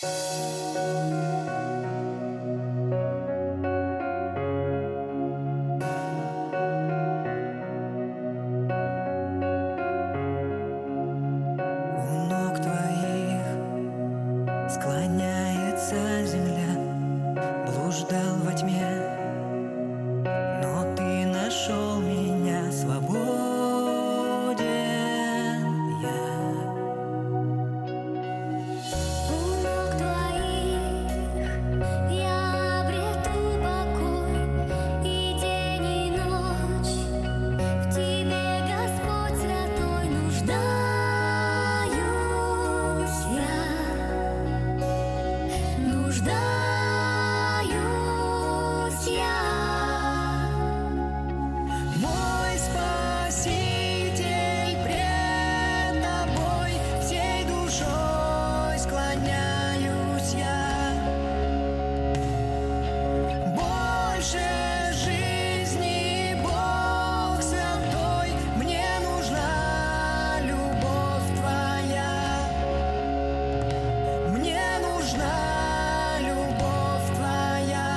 У ног твоих склоняется земля. Блуждал во тьме, но ты нашел меня. Свободен я. У ног твоих я обрету покой, и день, и ночь в тебе, Господь святой, нуждаюсь я, нуждаюсь я. Мой Спаситель пред тобой, всей душой склоняюсь я. Больше жизни, Бог святой, мне нужна любовь твоя. Мне нужна любовь твоя.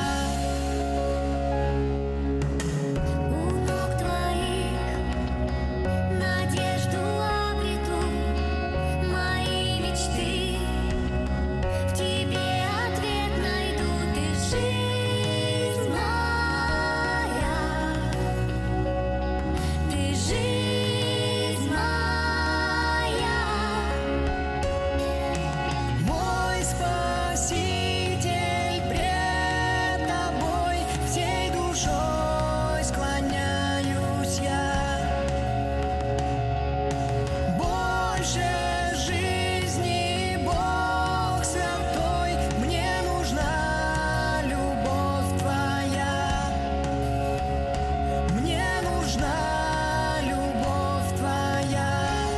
У ног твоих надежду обрету, мои мечты в тебе ответ найду. Ты жизнь моя, ты жизнь моя. Мой Спаситель пред тобой, всей душой склоняюсь я. Больше жизни, Бог святой, мне нужна любовь твоя. Мне нужна любовь твоя.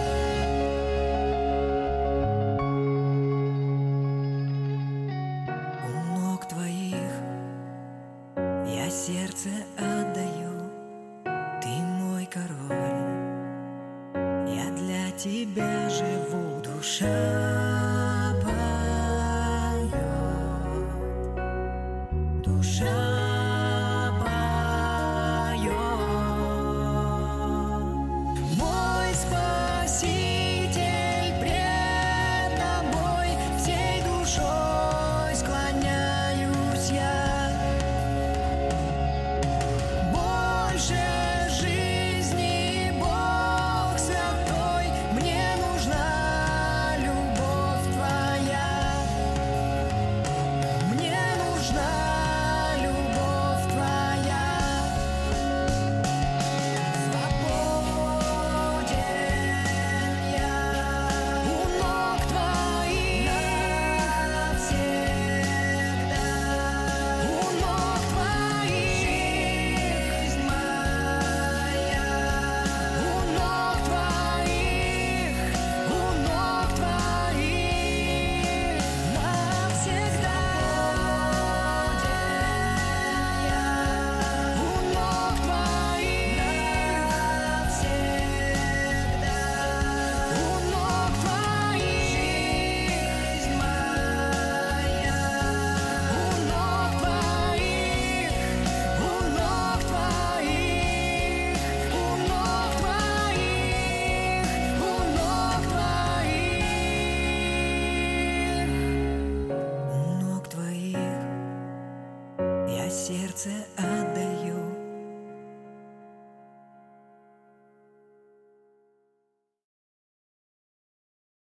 У ног твоих я сердце отдаю. Ты мой король, я для тебя живу. Душа поет, душа поет. Мой Спаситель пред тобой, всей душой склоняюсь я. Больше жизни, Бог святой, мне нужна любовь твоя. Мне нужна любовь твоя. Свободен я. У ног твоих навсегда. У ног твоих жизнь моя. У ног твоих навсегда. У ног твоих навсегда. У ног твоих жизнь моя. У ног твоих, у ног твоих, у ног твоих, у ног твоих. У ног твоих я сердце отдаю.